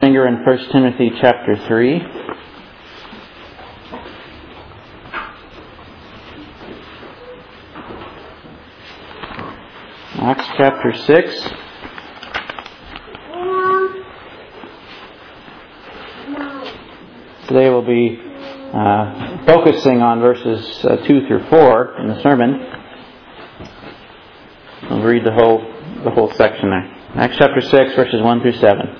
finger in 1 Timothy chapter 3. Acts chapter 6. Today we'll be focusing on verses 2 through 4 in the sermon. We'll read the whole section there. Acts chapter 6, verses 1 through 7.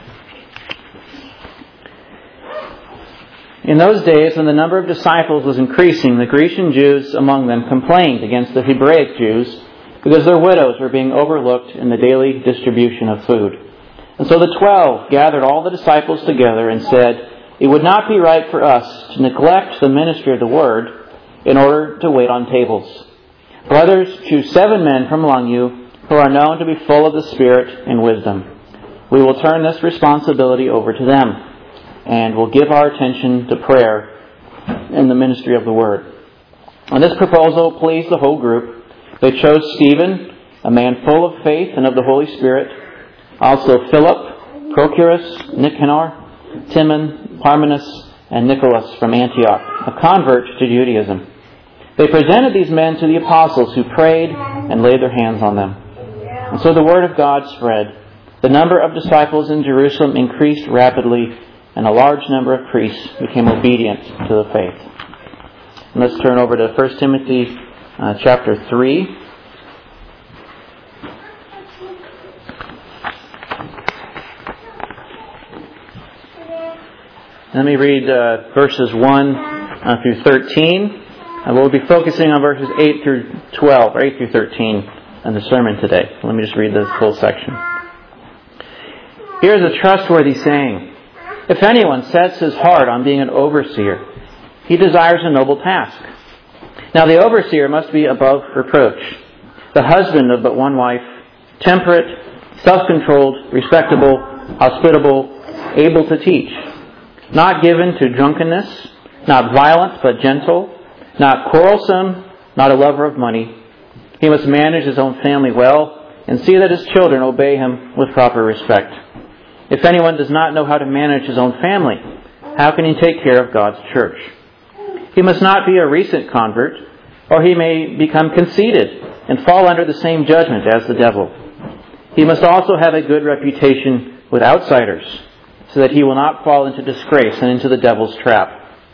In those days, when the number of disciples was increasing, the Grecian Jews among them complained against the Hebraic Jews because their widows were being overlooked in the daily distribution of food. And so the 12 gathered all the disciples together and said, "It would not be right for us to neglect the ministry of the Word in order to wait on tables. Brothers, choose 7 men from among you who are known to be full of the Spirit and wisdom. We will turn this responsibility over to them, and will give our attention to prayer and the ministry of the Word." And this proposal pleased the whole group. They chose Stephen, a man full of faith and of the Holy Spirit, also Philip, Prochorus, Nicanor, Timon, Parmenas, and Nicholas from Antioch, a convert to Judaism. They presented these men to the apostles, who prayed and laid their hands on them. And so the word of God spread. The number of disciples in Jerusalem increased rapidly, and a large number of priests became obedient to the faith. And let's turn over to 1 Timothy chapter 3. Let me read verses 1 through 13. We'll be focusing on verses 8 through 12, or 8 through 13 in the sermon today. Let me just read this whole section. Here's a trustworthy saying. If anyone sets his heart on being an overseer, he desires a noble task. Now the overseer must be above reproach, the husband of but one wife, temperate, self-controlled, respectable, hospitable, able to teach, not given to drunkenness, not violent but gentle, not quarrelsome, not a lover of money. He must manage his own family well and see that his children obey him with proper respect. If anyone does not know how to manage his own family, how can he take care of God's church? He must not be a recent convert, or he may become conceited and fall under the same judgment as the devil. He must also have a good reputation with outsiders, so that he will not fall into disgrace and into the devil's trap.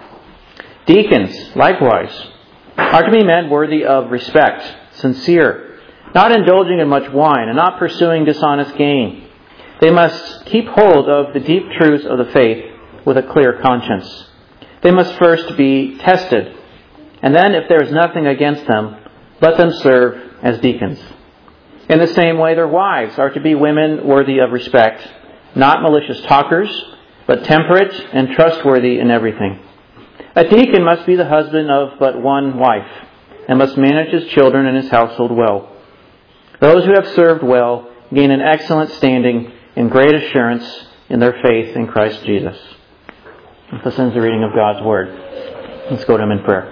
Deacons, likewise, are to be men worthy of respect, sincere, not indulging in much wine, and not pursuing dishonest gain. They must keep hold of the deep truths of the faith with a clear conscience. They must first be tested, and then, if there is nothing against them, let them serve as deacons. In the same way, their wives are to be women worthy of respect, not malicious talkers, but temperate and trustworthy in everything. A deacon must be the husband of but one wife, and must manage his children and his household well. Those who have served well gain an excellent standing and great assurance in their faith in Christ Jesus. This ends the reading of God's Word. Let's go to Him in prayer.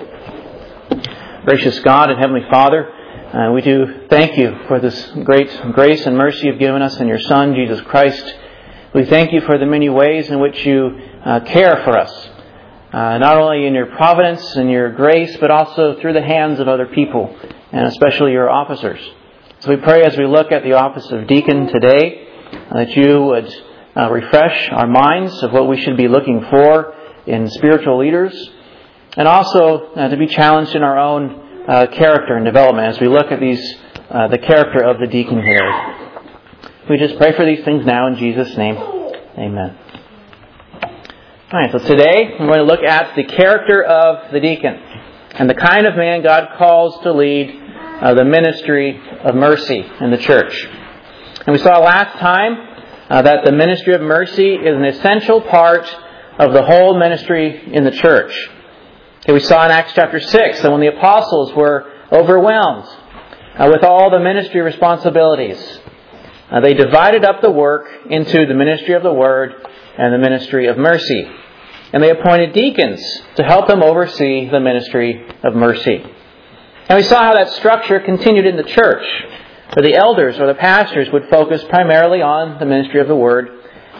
Gracious God and Heavenly Father, we do thank You for this great grace and mercy You've given us in Your Son, Jesus Christ. We thank You for the many ways in which You care for us, not only in Your providence and Your grace, but also through the hands of other people, and especially Your officers. So we pray as we look at the office of deacon today, that You would refresh our minds of what we should be looking for in spiritual leaders, and also to be challenged in our own character and development as we look at the character of the deacon here. We just pray for these things now in Jesus' name. Amen. All right, so today we're going to look at the character of the deacon and the kind of man God calls to lead the ministry of mercy in the church. And we saw last time that the ministry of mercy is an essential part of the whole ministry in the church. Okay, we saw in Acts chapter 6 that when the apostles were overwhelmed with all the ministry responsibilities, they divided up the work into the ministry of the Word and the ministry of mercy. And they appointed deacons to help them oversee the ministry of mercy. And we saw how that structure continued in the church, where the elders or the pastors would focus primarily on the ministry of the Word,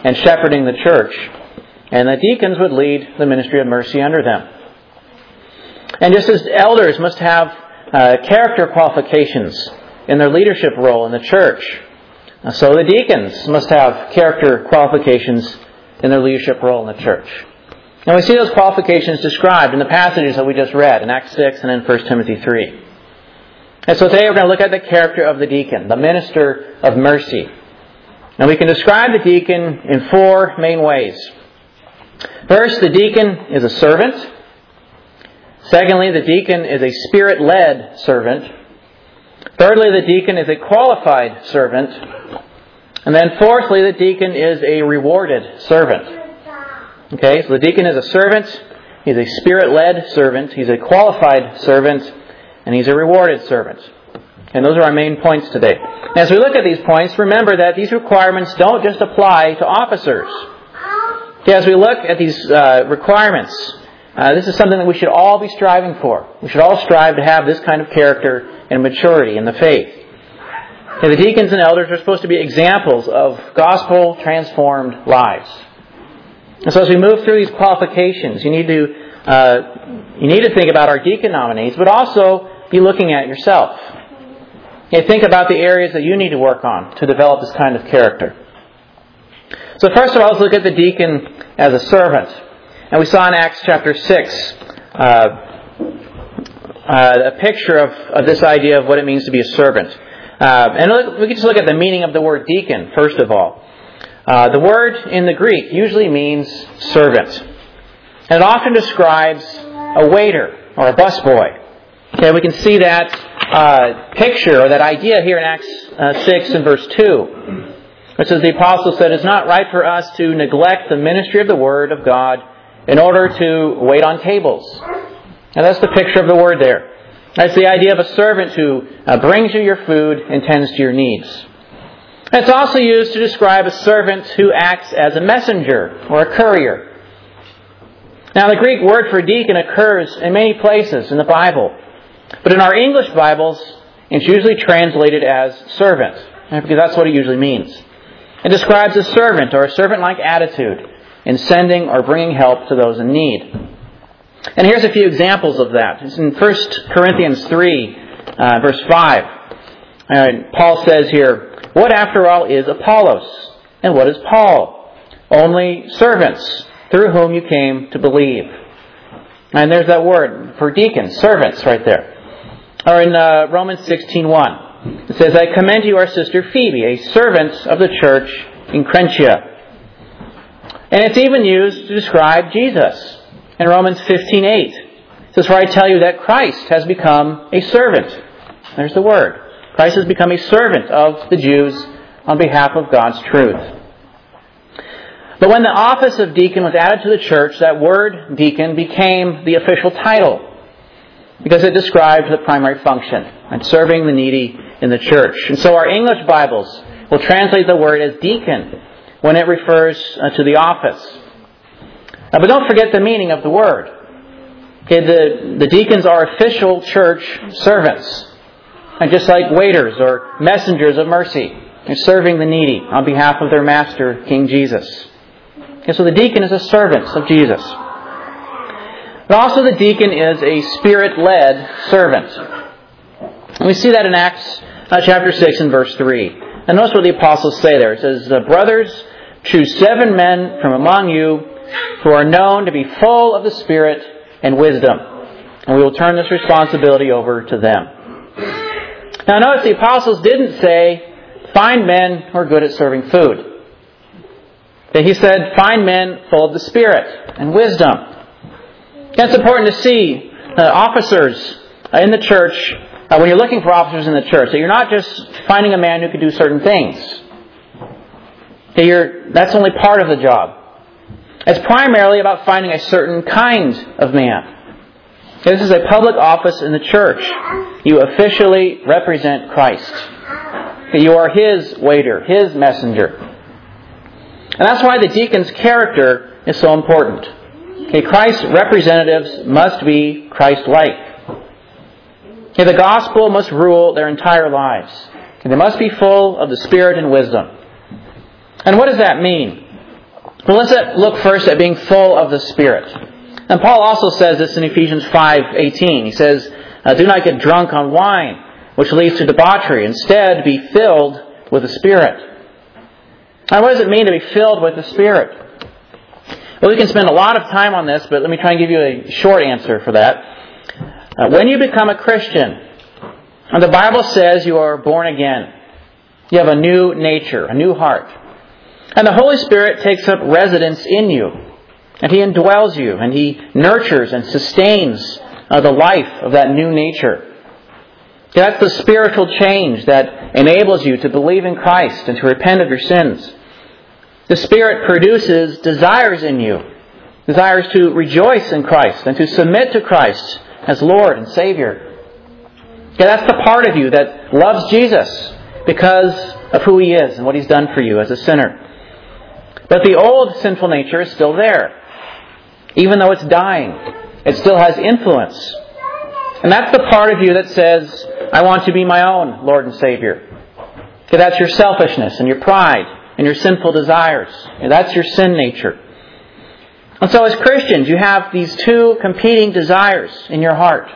and shepherding the church. And the deacons would lead the ministry of mercy under them. And just as elders must have character qualifications in their leadership role in the church, so the deacons must have character qualifications in their leadership role in the church. And we see those qualifications described in the passages that we just read in Acts 6 and in 1 Timothy 3. And so today we're going to look at the character of the deacon, the minister of mercy. Now we can describe the deacon in four main ways. First, the deacon is a servant. Secondly, the deacon is a Spirit-led servant. Thirdly, the deacon is a qualified servant. And then fourthly, the deacon is a rewarded servant. Okay, so the deacon is a servant, he's a Spirit-led servant, he's a qualified servant, and he's a rewarded servant. And those are our main points today. And as we look at these points, remember that these requirements don't just apply to officers. Okay, as we look at these requirements, this is something that we should all be striving for. We should all strive to have this kind of character and maturity in the faith. Okay, the deacons and elders are supposed to be examples of gospel-transformed lives. And so as we move through these qualifications, you need to think about our deacon nominees, but also be looking at yourself. Okay, think about the areas that you need to work on to develop this kind of character. So first of all, let's look at the deacon as a servant. And we saw in Acts chapter 6 a picture of this idea of what it means to be a servant. And we can just look at the meaning of the word deacon, first of all. The word in the Greek usually means servant. And it often describes a waiter or a busboy. Okay, we can see that picture or that idea here in Acts 6 and verse 2. It says, the apostle said, it's not right for us to neglect the ministry of the word of God in order to wait on tables. Now that's the picture of the word there. That's the idea of a servant who brings you your food and tends to your needs. It's also used to describe a servant who acts as a messenger or a courier. Now the Greek word for deacon occurs in many places in the Bible. But in our English Bibles, it's usually translated as servant, because that's what it usually means. It describes a servant or a servant-like attitude in sending or bringing help to those in need. And here's a few examples of that. It's in 1 Corinthians 3, verse 5. Paul says here, what after all is Apollos? And what is Paul? Only servants through whom you came to believe. And there's that word for deacons, servants, right there. Or in Romans 16:1. It says, I commend to you our sister Phoebe, a servant of the church in Crentia. And it's even used to describe Jesus. In Romans 15:8, it says, for I tell you that Christ has become a servant. There's the word. Christ has become a servant of the Jews on behalf of God's truth. But when the office of deacon was added to the church, that word deacon became the official title because it described the primary function and serving the needy in the church. And so our English Bibles will translate the word as deacon when it refers to the office. But don't forget the meaning of the word. Okay, the deacons are official church servants. And just like waiters or messengers of mercy, they're serving the needy on behalf of their master, King Jesus. Okay, so the deacon is a servant of Jesus. But also the deacon is a Spirit-led servant. And we see that in Acts chapter 6 and verse 3. And notice what the apostles say there. It says, brothers, choose 7 men from among you who are known to be full of the Spirit and wisdom. And we will turn this responsibility over to them. Now notice the apostles didn't say, find men who are good at serving food. He said, find men full of the Spirit and wisdom. That's important to see officers in the church, when you're looking for officers in the church, that you're not just finding a man who can do certain things. That's only part of the job. It's primarily about finding a certain kind of man. This is a public office in the church. You officially represent Christ. You are His waiter, His messenger. And that's why the deacon's character is so important. Okay, Christ's representatives must be Christ-like. Okay, the gospel must rule their entire lives. Okay, they must be full of the Spirit and wisdom. And what does that mean? Well, let's look first at being full of the Spirit. And Paul also says this in Ephesians 5:18. He says, do not get drunk on wine, which leads to debauchery. Instead, be filled with the Spirit. Now, what does it mean to be filled with the Spirit? Well, we can spend a lot of time on this, but let me try and give you a short answer for that. When you become a Christian, the Bible says you are born again. You have a new nature, a new heart. And the Holy Spirit takes up residence in you. And He indwells you. And He nurtures and sustains the life of that new nature. That's the spiritual change that enables you to believe in Christ and to repent of your sins. The Spirit produces desires in you. Desires to rejoice in Christ and to submit to Christ as Lord and Savior. That's the part of you that loves Jesus because of who He is and what He's done for you as a sinner. But the old sinful nature is still there. Even though it's dying, it still has influence. And that's the part of you that says, I want to be my own Lord and Savior. Okay, that's your selfishness and your pride and your sinful desires. Okay, that's your sin nature. And so as Christians, you have these two competing desires in your heart.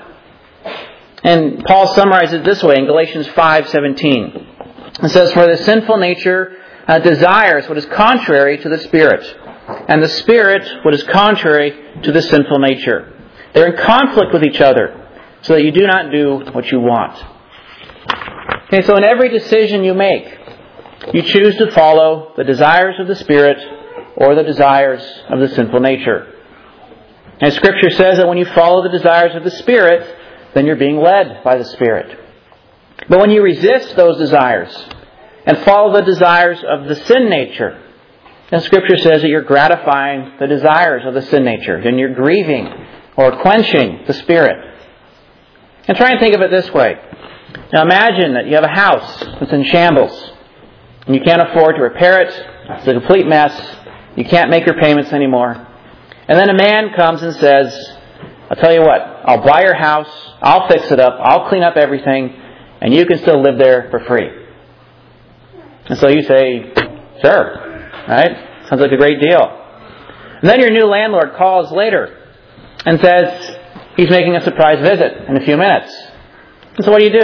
And Paul summarizes it this way in Galatians 5:17. It says, for the sinful nature desires what is contrary to the Spirit, and the Spirit what is contrary to the sinful nature. They're in conflict with each other, so that you do not do what you want. Okay, so in every decision you make, you choose to follow the desires of the Spirit or the desires of the sinful nature. And Scripture says that when you follow the desires of the Spirit, then you're being led by the Spirit. But when you resist those desires and follow the desires of the sin nature, then Scripture says that you're gratifying the desires of the sin nature. Then you're grieving or quenching the Spirit. And try and think of it this way. Now imagine that you have a house that's in shambles and you can't afford to repair it. It's a complete mess. You can't make your payments anymore. And then a man comes and says, I'll tell you what, I'll buy your house, I'll fix it up, I'll clean up everything, and you can still live there for free. And so you say, sure, right? Sounds like a great deal. And then your new landlord calls later and says he's making a surprise visit in a few minutes. And so what do?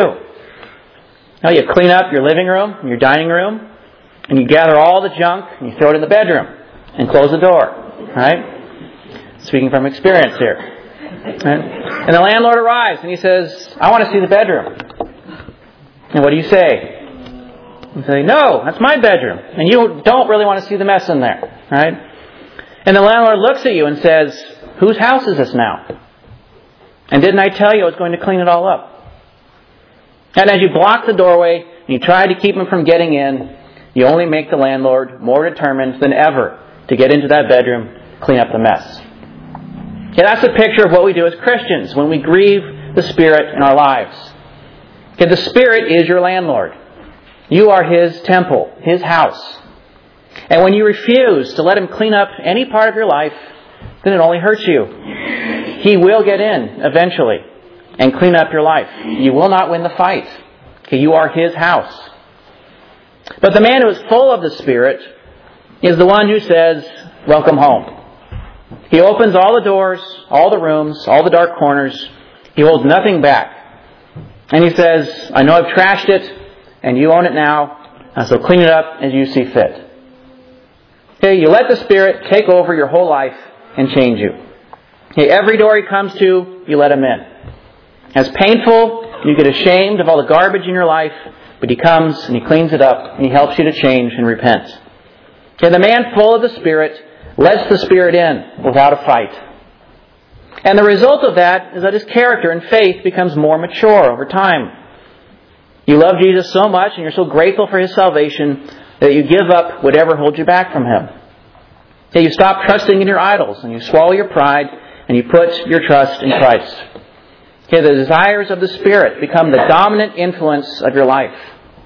Well, you clean up your living room and your dining room, and you gather all the junk and you throw it in the bedroom and close the door, right? Speaking from experience here. And the landlord arrives and he says, I want to see the bedroom. And what do you say? You say, no, that's my bedroom. And you don't really want to see the mess in there, right? And the landlord looks at you and says, whose house is this now? And didn't I tell you I was going to clean it all up? And as you block the doorway and you try to keep him from getting in, you only make the landlord more determined than ever to get into that bedroom, clean up the mess. Okay, that's a picture of what we do as Christians when we grieve the Spirit in our lives. Okay, the Spirit is your landlord. You are His temple, His house. And when you refuse to let Him clean up any part of your life, then it only hurts you. He will get in eventually and clean up your life. You will not win the fight. Okay, you are His house. But the man who is full of the Spirit is the one who says, welcome home. He opens all the doors, all the rooms, all the dark corners. He holds nothing back. And he says, I know I've trashed it, and you own it now, so clean it up as you see fit. Okay, you let the Spirit take over your whole life and change you. Okay, every door He comes to, you let Him in. As painful, you get ashamed of all the garbage in your life, but He comes and He cleans it up and He helps you to change and repent. Okay, the man full of the Spirit lets the Spirit in without a fight. And the result of that is that his character and faith becomes more mature over time. You love Jesus so much and you're so grateful for His salvation that you give up whatever holds you back from Him. Okay, you stop trusting in your idols and you swallow your pride and you put your trust in Christ. Okay, the desires of the Spirit become the dominant influence of your life.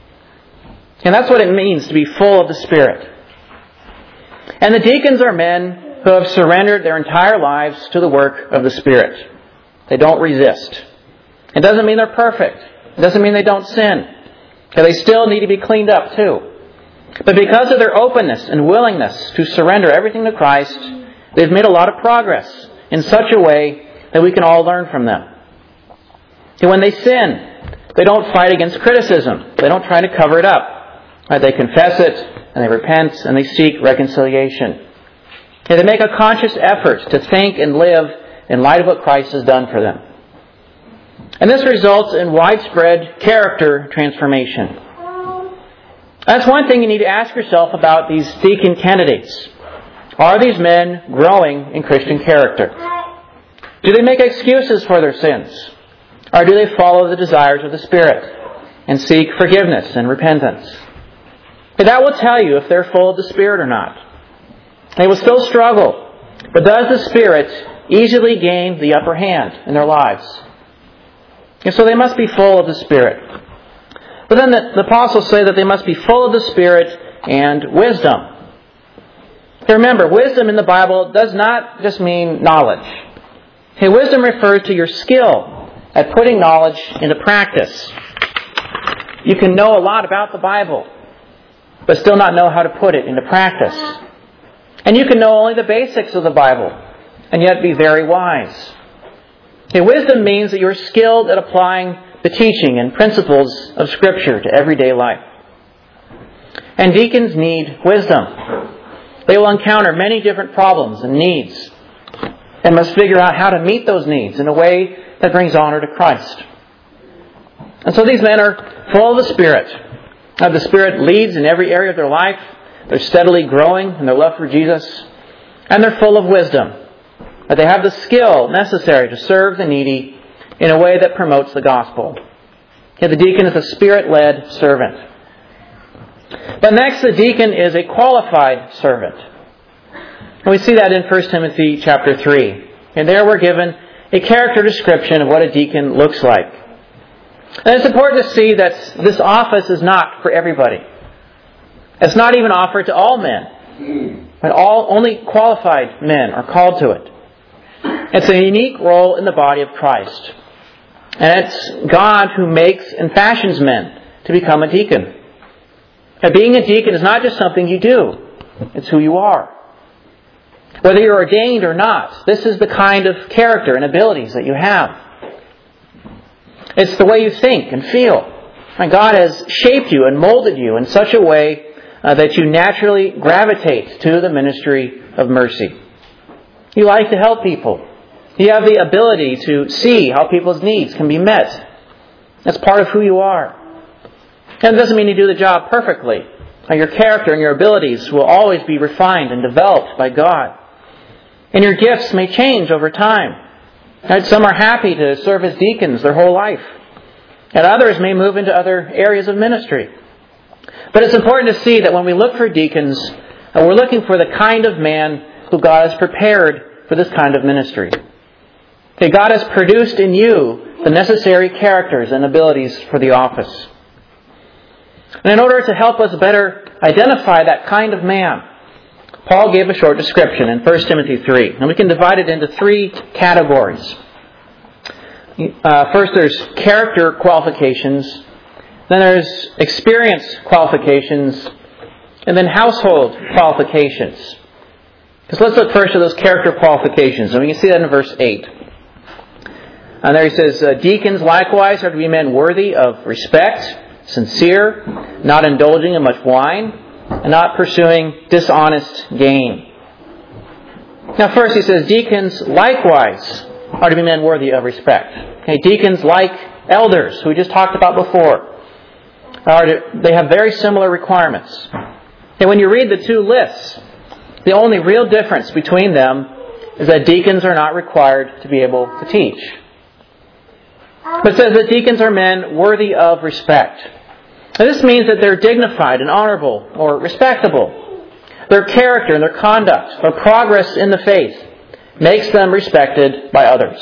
And that's what it means to be full of the Spirit. And the deacons are men who have surrendered their entire lives to the work of the Spirit. They don't resist. It doesn't mean they're perfect. It doesn't mean they don't sin. Okay, they still need to be cleaned up too. But because of their openness and willingness to surrender everything to Christ, they've made a lot of progress in such a way that we can all learn from them. And when they sin, they don't fight against criticism. They don't try to cover it up. They confess it, and they repent, and they seek reconciliation. And they make a conscious effort to think and live in light of what Christ has done for them. And this results in widespread character transformation. That's one thing you need to ask yourself about these deacon candidates. Are these men growing in Christian character? Do they make excuses for their sins? Or do they follow the desires of the Spirit and seek forgiveness and repentance? But that will tell you if they're full of the Spirit or not. They will still struggle. But does the Spirit easily gain the upper hand in their lives? And so they must be full of the Spirit. But then the apostles say that they must be full of the Spirit and wisdom. Remember, wisdom in the Bible does not just mean knowledge. Hey, wisdom refers to your skill at putting knowledge into practice. You can know a lot about the Bible, but still not know how to put it into practice. And you can know only the basics of the Bible, and yet be very wise. Okay, wisdom means that you're skilled at applying the teaching and principles of Scripture to everyday life. And deacons need wisdom. They will encounter many different problems and needs, and must figure out how to meet those needs in a way that brings honor to Christ. And so these men are full of the Spirit. The Spirit leads in every area of their life. They're steadily growing in their love for Jesus. And they're full of wisdom. That they have the skill necessary to serve the needy in a way that promotes the gospel. The deacon is a Spirit-led servant. But next, the deacon is a qualified servant. And we see that in 1 Timothy chapter 3. And there we're given a character description of what a deacon looks like. And it's important to see that this office is not for everybody. It's not even offered to all men. But only qualified men are called to it. It's a unique role in the body of Christ. And it's God who makes and fashions men to become a deacon. Now, being a deacon is not just something you do. It's who you are. Whether you're ordained or not, this is the kind of character and abilities that you have. It's the way you think and feel. And God has shaped you and molded you in such a way that you naturally gravitate to the ministry of mercy. You like to help people. You have the ability to see how people's needs can be met. That's part of who you are. And it doesn't mean you do the job perfectly. Your character and your abilities will always be refined and developed by God. And your gifts may change over time. Some are happy to serve as deacons their whole life. And others may move into other areas of ministry. But it's important to see that when we look for deacons, we're looking for the kind of man who God has prepared for this kind of ministry. Okay, God has produced in you the necessary characters and abilities for the office. And in order to help us better identify that kind of man, Paul gave a short description in 1 Timothy 3. And we can divide it into 3 categories. First, there's character qualifications. Then there's experience qualifications. And then household qualifications. So let's look first at those character qualifications. And we can see that in verse 8. And there he says, deacons likewise are to be men worthy of respect, sincere, not indulging in much wine, and not pursuing dishonest gain. Now first he says, deacons likewise are to be men worthy of respect. Okay, deacons, like elders, who we just talked about before, they have very similar requirements. And when you read the 2 lists, the only real difference between them is that deacons are not required to be able to teach. But it says that deacons are men worthy of respect. And this means that they're dignified and honorable or respectable. Their character and their conduct, their progress in the faith, makes them respected by others.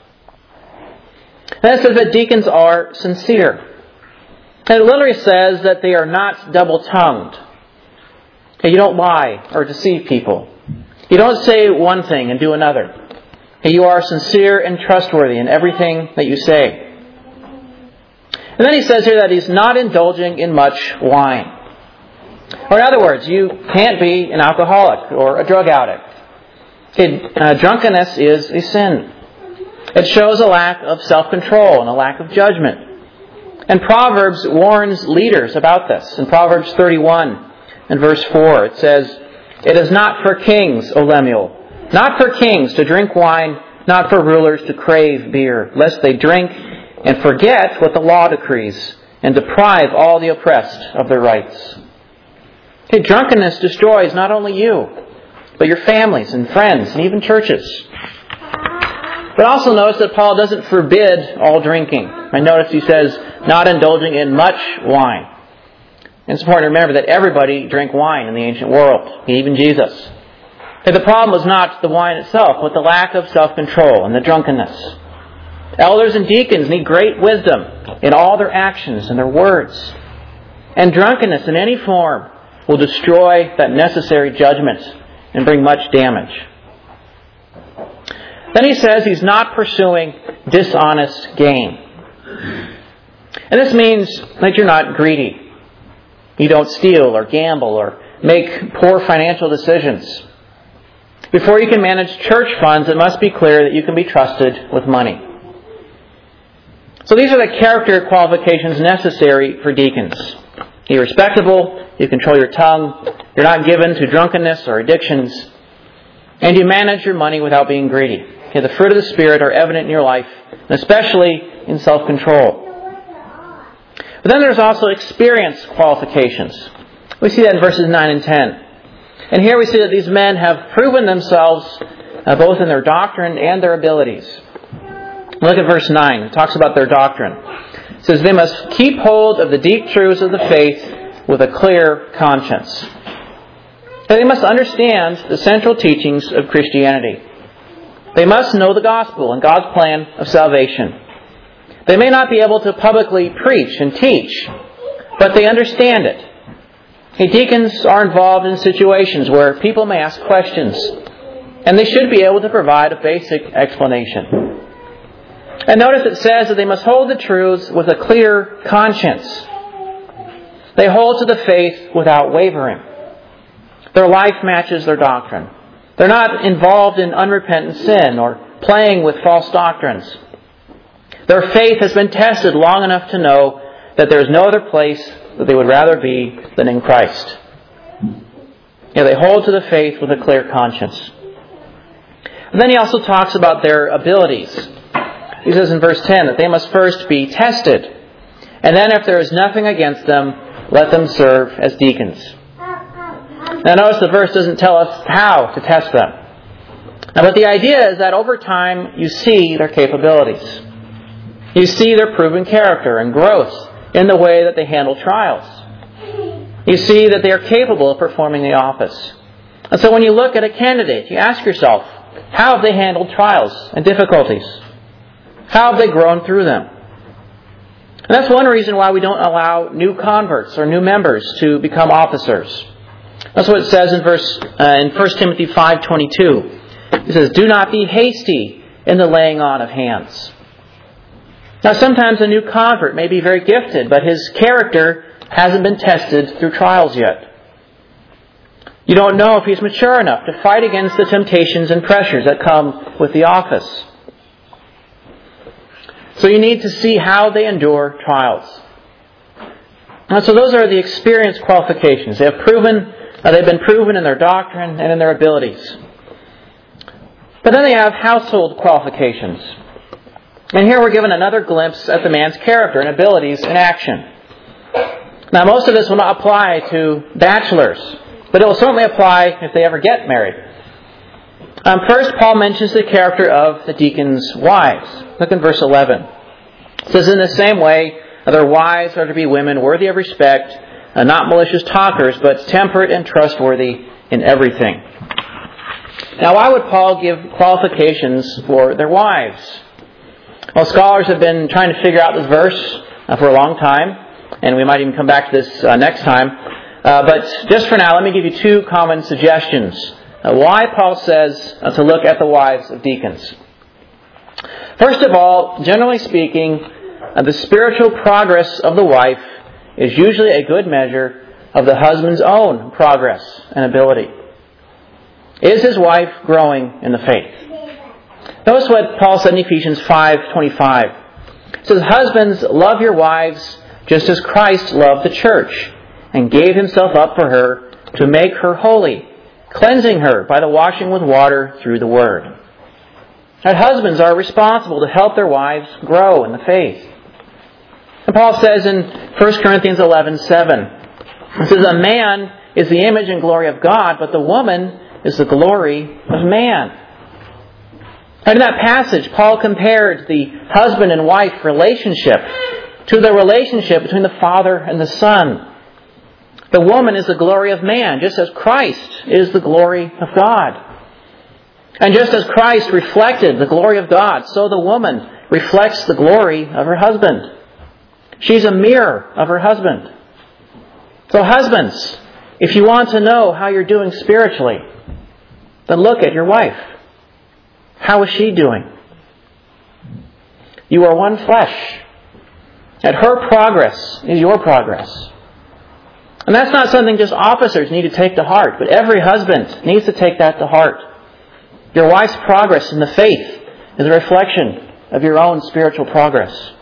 And it says that deacons are sincere. And it literally says that they are not double-tongued. You don't lie or deceive people. You don't say one thing and do another. You are sincere and trustworthy in everything that you say. And then he says here that he's not indulging in much wine. Or in other words, you can't be an alcoholic or a drug addict. Drunkenness is a sin. It shows a lack of self-control and a lack of judgment. And Proverbs warns leaders about this. In Proverbs 31 and verse 4, it says, "It is not for kings, O Lemuel, not for kings to drink wine, not for rulers to crave beer, lest they drink and forget what the law decrees, and deprive all the oppressed of their rights." Drunkenness destroys not only you, but your families and friends and even churches. But also notice that Paul doesn't forbid all drinking. I notice he says, not indulging in much wine. And it's important to remember that everybody drank wine in the ancient world, even Jesus. The problem was not the wine itself, but the lack of self-control and the drunkenness. Elders and deacons need great wisdom in all their actions and their words. And drunkenness in any form will destroy that necessary judgment and bring much damage. Then he says he's not pursuing dishonest gain. And this means that you're not greedy. You don't steal or gamble or make poor financial decisions. Before you can manage church funds, it must be clear that you can be trusted with money. So these are the character qualifications necessary for deacons. You're respectable, you control your tongue, you're not given to drunkenness or addictions, and you manage your money without being greedy. The fruit of the Spirit are evident in your life, and especially in self-control. But then there's also experience qualifications. We see that in verses 9 and 10. And here we see that these men have proven themselves both in their doctrine and their abilities. Look at verse 9. It talks about their doctrine. It says, "They must keep hold of the deep truths of the faith with a clear conscience." They must understand the central teachings of Christianity. They must know the gospel and God's plan of salvation. They may not be able to publicly preach and teach, but they understand it. Deacons are involved in situations where people may ask questions, and they should be able to provide a basic explanation. And notice it says that they must hold the truths with a clear conscience. They hold to the faith without wavering. Their life matches their doctrine. They're not involved in unrepentant sin or playing with false doctrines. Their faith has been tested long enough to know that there is no other place that they would rather be than in Christ. They hold to the faith with a clear conscience. And then he also talks about their abilities. He says in verse 10 that they must first be tested, and then if there is nothing against them, let them serve as deacons. Now notice the verse doesn't tell us how to test them. But the idea is that over time you see their capabilities. You see their proven character and growth in the way that they handle trials. You see that they are capable of performing the office. And so when you look at a candidate, you ask yourself, how have they handled trials and difficulties? How have they grown through them? And that's one reason why we don't allow new converts or new members to become officers. That's what it says in 1 Timothy 5:22. It says, "Do not be hasty in the laying on of hands." Now sometimes a new convert may be very gifted, but his character hasn't been tested through trials yet. You don't know if he's mature enough to fight against the temptations and pressures that come with the office. So you need to see how they endure trials. And so those are the experience qualifications. They've been proven in their doctrine and in their abilities. But then they have household qualifications. And here we're given another glimpse at the man's character and abilities in action. Now most of this will not apply to bachelors, but it will certainly apply if they ever get married. First, Paul mentions the character of the deacons' wives. Look in verse 11. It says, "In the same way, their wives are to be women worthy of respect, not malicious talkers, but temperate and trustworthy in everything." Now, why would Paul give qualifications for their wives? Well, scholars have been trying to figure out this verse for a long time, and we might even come back to this next time. But just for now, let me give you two common suggestions why Paul says to look at the wives of deacons. First of all, generally speaking, the spiritual progress of the wife is usually a good measure of the husband's own progress and ability. Is his wife growing in the faith? Notice what Paul said in Ephesians 5:25. It says, "Husbands, love your wives just as Christ loved the church and gave himself up for her to make her holy, cleansing her by the washing with water through the word." That husbands are responsible to help their wives grow in the faith. And Paul says in 1 Corinthians 11:7, it says, "A man is the image and glory of God, but the woman is the glory of man." And in that passage, Paul compared the husband and wife relationship to the relationship between the Father and the Son. The woman is the glory of man, just as Christ is the glory of God. And just as Christ reflected the glory of God, so the woman reflects the glory of her husband. She's a mirror of her husband. So husbands, if you want to know how you're doing spiritually, then look at your wife. How is she doing? You are one flesh. And her progress is your progress. And that's not something just officers need to take to heart, but every husband needs to take that to heart. Your wife's progress in the faith is a reflection of your own spiritual progress.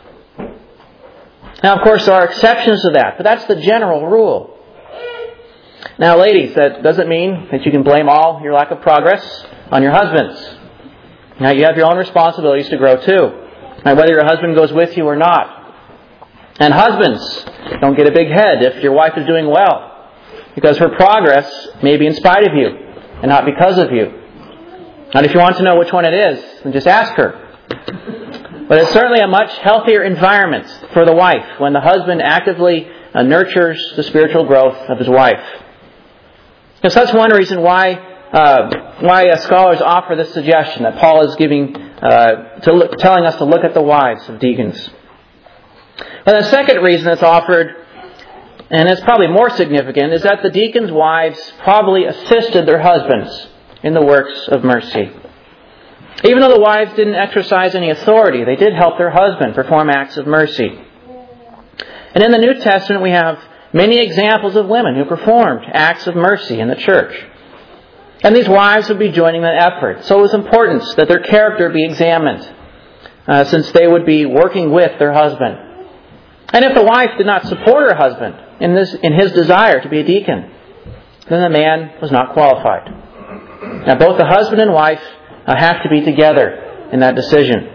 Now, of course, there are exceptions to that, but that's the general rule. Now, ladies, that doesn't mean that you can blame all your lack of progress on your husbands. Now, you have your own responsibilities to grow too, whether your husband goes with you or not. And husbands, don't get a big head if your wife is doing well, because her progress may be in spite of you and not because of you. And if you want to know which one it is, then just ask her. But it's certainly a much healthier environment for the wife when the husband actively nurtures the spiritual growth of his wife. And so that's one reason why scholars offer this suggestion that Paul is giving, telling us to look at the wives of deacons. And the second reason that's offered, and it's probably more significant, is that the deacons' wives probably assisted their husbands in the works of mercy. Even though the wives didn't exercise any authority, they did help their husband perform acts of mercy. And in the New Testament, we have many examples of women who performed acts of mercy in the church. And these wives would be joining that effort. So it was important that their character be examined, since they would be working with their husband. And if the wife did not support her husband in his desire to be a deacon, then the man was not qualified. Now, both the husband and wife have to be together in that decision.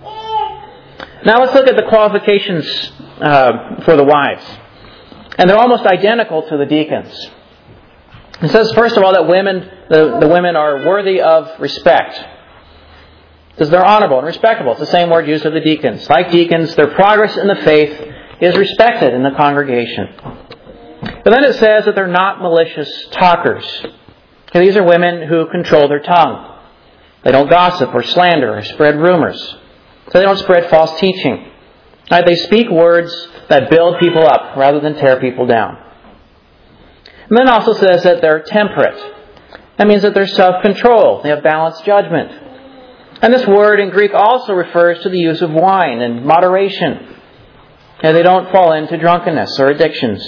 Now, let's look at the qualifications for the wives. And they're almost identical to the deacons. It says, first of all, that the women are worthy of respect. It says they're honorable and respectable. It's the same word used of the deacons. Like deacons, their progress in the faith is respected in the congregation. But then it says that they're not malicious talkers. Okay, these are women who control their tongue. They don't gossip or slander or spread rumors. So they don't spread false teaching. Right? They speak words that build people up rather than tear people down. And then it also says that they're temperate. That means that they're self-controlled. They have balanced judgment. And this word in Greek also refers to the use of wine and moderation. And they don't fall into drunkenness or addictions.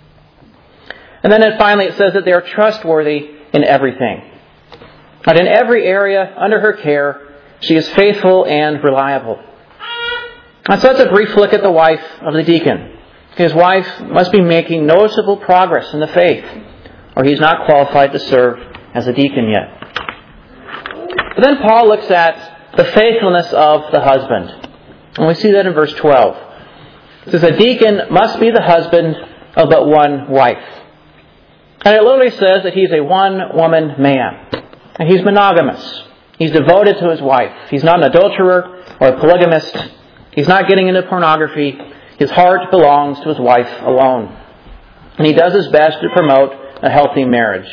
And then finally it says that they are trustworthy in everything. But in every area under her care, she is faithful and reliable. And so that's a brief look at the wife of the deacon. His wife must be making noticeable progress in the faith, or he's not qualified to serve as a deacon yet. But then Paul looks at the faithfulness of the husband. And we see that in verse 12. It says, a deacon must be the husband of but one wife. And it literally says that he's a one-woman man. And he's monogamous. He's devoted to his wife. He's not an adulterer or a polygamist. He's not getting into pornography. His heart belongs to his wife alone. And he does his best to promote a healthy marriage.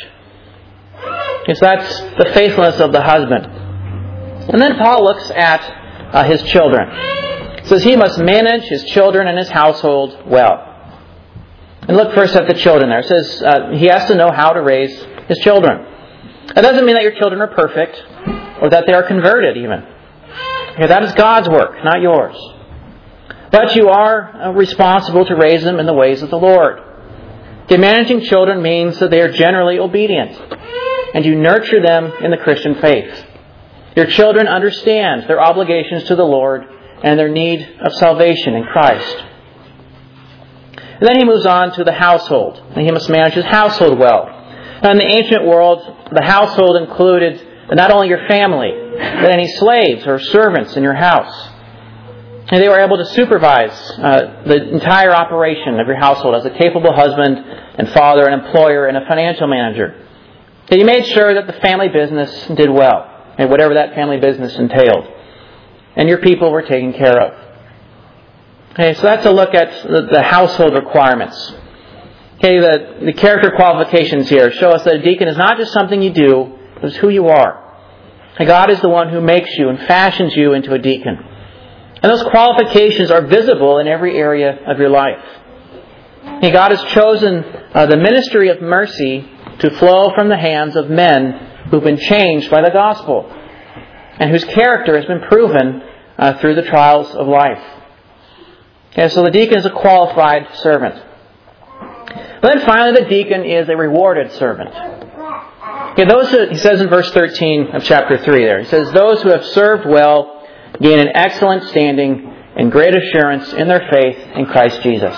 So that's the faithfulness of the husband. And then Paul looks at his children. It says he must manage his children and his household well. And look first at the children there. It says he has to know how to raise his children. That doesn't mean that your children are perfect or that they are converted even. Okay, that is God's work, not yours. But you are responsible to raise them in the ways of the Lord. Okay, managing children means that they are generally obedient, and you nurture them in the Christian faith. Your children understand their obligations to the Lord and their need of salvation in Christ. And then he moves on to the household, and he must manage his household well. Now, in the ancient world, the household included not only your family, but any slaves or servants in your house. And they were able to supervise the entire operation of your household as a capable husband and father, an employer, and a financial manager. And you made sure that the family business did well, and whatever that family business entailed. And your people were taken care of. Okay, so that's a look at the household requirements. Okay, the character qualifications here show us that a deacon is not just something you do, but it's who you are. And God is the one who makes you and fashions you into a deacon. And those qualifications are visible in every area of your life. Okay, God has chosen the ministry of mercy to flow from the hands of men who've been changed by the gospel and whose character has been proven through the trials of life. Okay, so the deacon is a qualified servant. But then finally, the deacon is a rewarded servant. Okay, he says in verse 13 of chapter 3 there, he says, those who have served well gain an excellent standing and great assurance in their faith in Christ Jesus.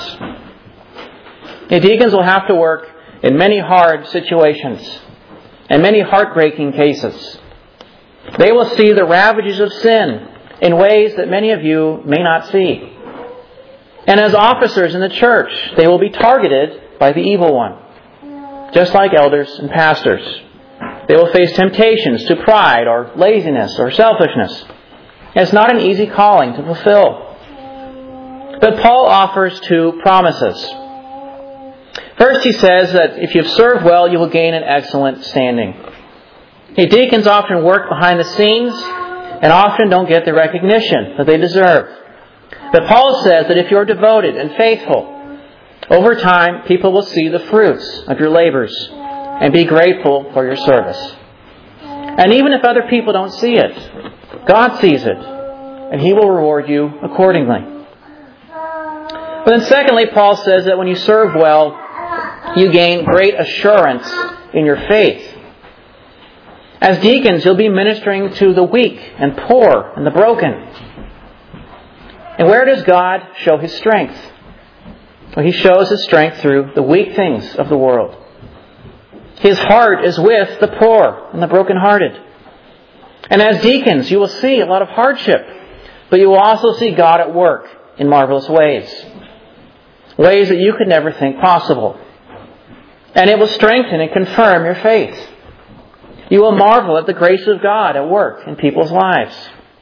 Okay, deacons will have to work in many hard situations and many heartbreaking cases. They will see the ravages of sin in ways that many of you may not see. And as officers in the church, they will be targeted by the evil one, just like elders and pastors. They will face temptations to pride or laziness or selfishness. It's not an easy calling to fulfill. But Paul offers two promises. First, he says that if you've served well, you will gain an excellent standing. Deacons often work behind the scenes and often don't get the recognition that they deserve. But Paul says that if you're devoted and faithful, over time, people will see the fruits of your labors and be grateful for your service. And even if other people don't see it, God sees it, and He will reward you accordingly. But then secondly, Paul says that when you serve well, you gain great assurance in your faith. As deacons, you'll be ministering to the weak and poor and the broken. And where does God show His strength? Well, He shows His strength through the weak things of the world. His heart is with the poor and the brokenhearted. And as deacons, you will see a lot of hardship, but you will also see God at work in marvelous ways. Ways that you could never think possible. And it will strengthen and confirm your faith. You will marvel at the grace of God at work in people's lives.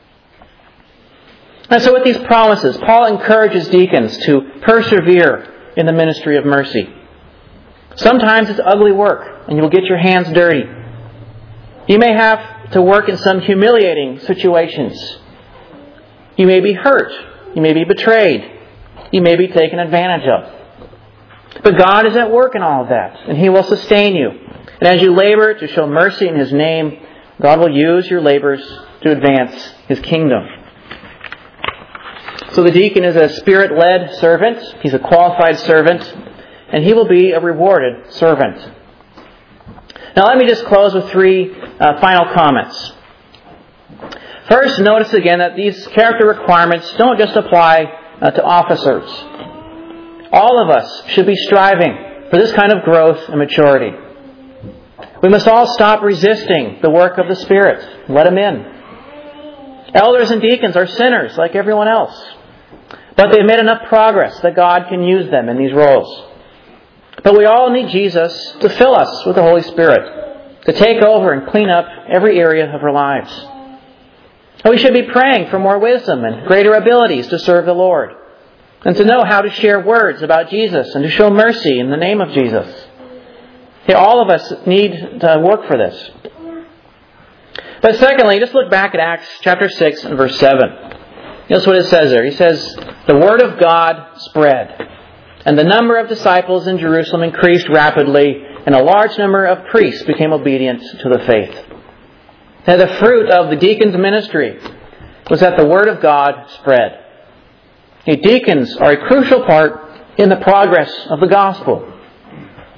And so with these promises, Paul encourages deacons to persevere in the ministry of mercy. Sometimes it's ugly work, and you will get your hands dirty. You may have to work in some humiliating situations. You may be hurt. You may be betrayed. You may be taken advantage of. But God is at work in all of that, and He will sustain you. And as you labor to show mercy in His name, God will use your labors to advance His kingdom. So the deacon is a Spirit-led servant. He's a qualified servant, and he will be a rewarded servant. Now let me just close with three final comments. First, notice again that these character requirements don't just apply to officers. All of us should be striving for this kind of growth and maturity. We must all stop resisting the work of the Spirit. Let Him in. Elders and deacons are sinners like everyone else. But they've made enough progress that God can use them in these roles. But we all need Jesus to fill us with the Holy Spirit, to take over and clean up every area of our lives. And we should be praying for more wisdom and greater abilities to serve the Lord, and to know how to share words about Jesus and to show mercy in the name of Jesus. Okay, all of us need to work for this. But secondly, just look back at Acts chapter 6 and verse 7. Notice what it says there. He says, "The word of God spread, and the number of disciples in Jerusalem increased rapidly, and a large number of priests became obedient to the faith." Now, the fruit of the deacon's ministry was that the word of God spread. Deacons are a crucial part in the progress of the gospel.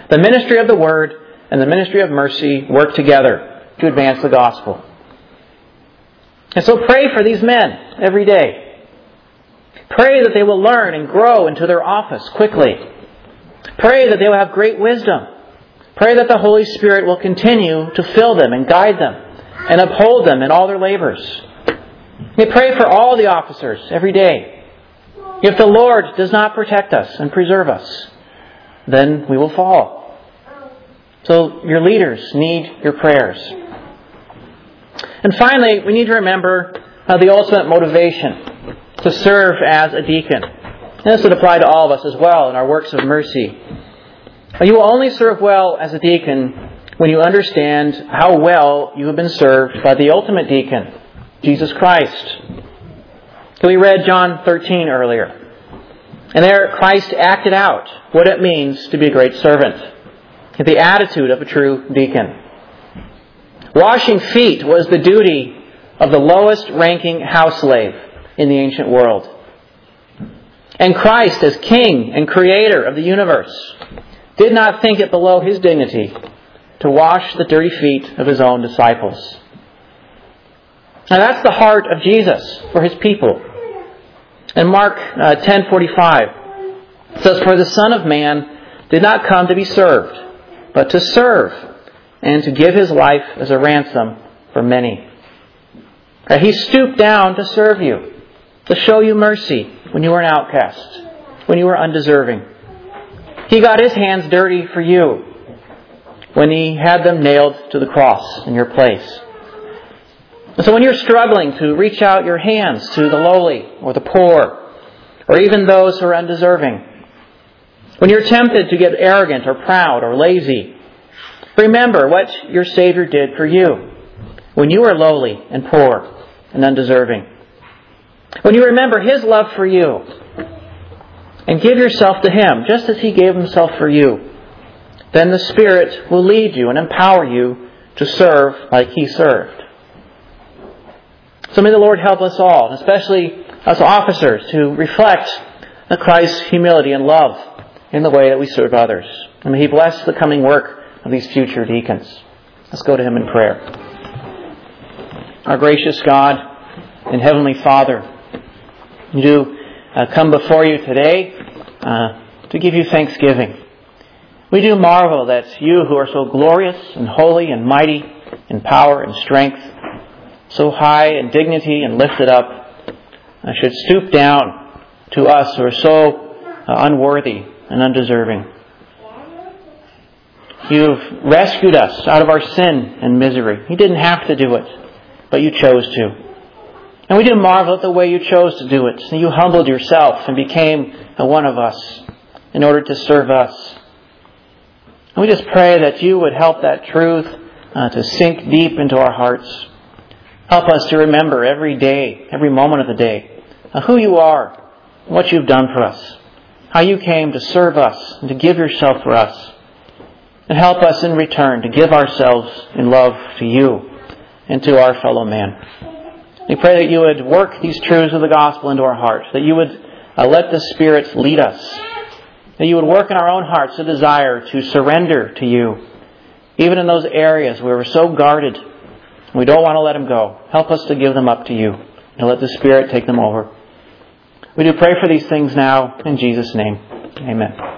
The ministry of the Word and the ministry of mercy work together to advance the gospel. And so pray for these men every day. Pray that they will learn and grow into their office quickly. Pray that they will have great wisdom. Pray that the Holy Spirit will continue to fill them and guide them and uphold them in all their labors. We pray for all the officers every day. If the Lord does not protect us and preserve us, then we will fall. So your leaders need your prayers. And finally, we need to remember the ultimate motivation to serve as a deacon. And this would apply to all of us as well in our works of mercy. You will only serve well as a deacon when you understand how well you have been served by the ultimate deacon, Jesus Christ. So we read John 13 earlier. And there Christ acted out what it means to be a great servant. The attitude of a true deacon. Washing feet was the duty of the lowest ranking house slave in the ancient world. And Christ, as King and Creator of the universe, did not think it below His dignity to wash the dirty feet of His own disciples. Now that's the heart of Jesus for His people. In Mark 10:45, it says, "For the Son of Man did not come to be served, but to serve, and to give His life as a ransom for many." He stooped down to serve you, to show you mercy when you were an outcast, when you were undeserving. He got His hands dirty for you when He had them nailed to the cross in your place. And so when you're struggling to reach out your hands to the lowly or the poor, or even those who are undeserving, when you're tempted to get arrogant or proud or lazy, remember what your Savior did for you when you were lowly and poor and undeserving. When you remember His love for you and give yourself to Him just as He gave Himself for you, then the Spirit will lead you and empower you to serve like He served. So may the Lord help us all, especially us officers, to reflect Christ's humility and love in the way that we serve others. And may He bless the coming work of these future deacons. Let's go to Him in prayer. Our gracious God and Heavenly Father, we do come before You today to give You thanksgiving. We do marvel that You, who are so glorious and holy and mighty in power and strength, so high in dignity and lifted up, should stoop down to us who are so unworthy and undeserving. You've rescued us out of our sin and misery. You didn't have to do it, but You chose to. And we do marvel at the way You chose to do it. You humbled Yourself and became one of us in order to serve us. And we just pray that You would help that truth to sink deep into our hearts. Help us to remember every day, every moment of the day, who You are, what You've done for us, how You came to serve us and to give Yourself for us. And help us in return to give ourselves in love to You and to our fellow man. We pray that You would work these truths of the gospel into our hearts, that You would let the Spirit lead us, that You would work in our own hearts a desire to surrender to You, even in those areas where we're so guarded. We don't want to let them go. Help us to give them up to You and let the Spirit take them over. We do pray for these things now in Jesus' name. Amen.